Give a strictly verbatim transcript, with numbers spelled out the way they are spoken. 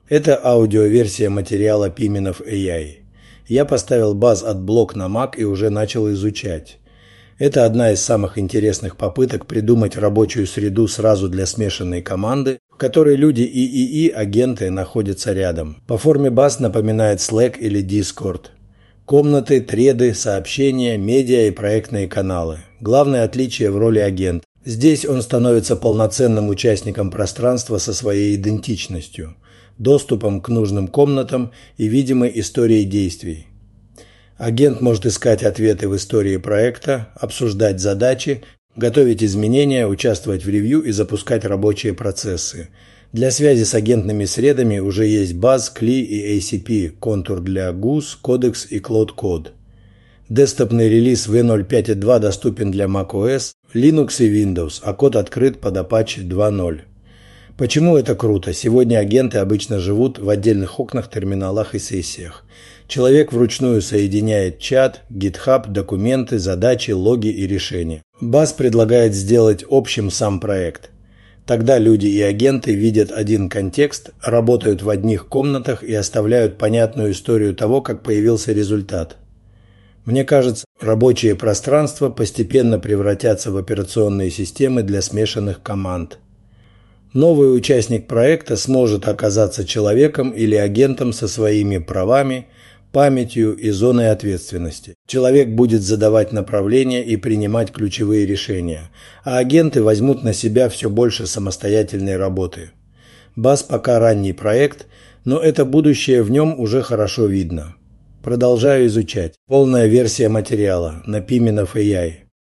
Это аудиоверсия материала Pimenov эй ай. Я поставил баз от блок на Mac и уже начал изучать. Это одна из самых интересных попыток придумать рабочую среду сразу для смешанной команды, в которой люди и и и агенты находятся рядом. По форме баз напоминает Slack или Discord. Комнаты, треды, сообщения, медиа и проектные каналы. Главное отличие в роли агента. Здесь он становится полноценным участником пространства со своей идентичностью, доступом к нужным комнатам и видимой историей действий. Агент может искать ответы в истории проекта, обсуждать задачи, готовить изменения, участвовать в ревью и запускать рабочие процессы. Для связи с агентными средами уже есть баз, кли и эй си пи, контур для гус, Codex и Cloud Code. Десктопный релиз ви ноль пять точка два доступен для macOS, Linux и Windows, а код открыт под Apache два ноль. Почему это круто? Сегодня агенты обычно живут в отдельных окнах, терминалах и сессиях. Человек вручную соединяет чат, GitHub, документы, задачи, логи и решения. баз предлагает сделать общим сам проект. Тогда люди и агенты видят один контекст, работают в одних комнатах и оставляют понятную историю того, как появился результат. Мне кажется, рабочие пространства постепенно превратятся в операционные системы для смешанных команд. Новый участник проекта сможет оказаться человеком или агентом со своими правами, памятью и зоной ответственности. Человек будет задавать направления и принимать ключевые решения, а агенты возьмут на себя все больше самостоятельной работы. баз пока ранний проект, но это будущее в нем уже хорошо видно. Продолжаю изучать. Полная версия материала на Pimenov эй ай.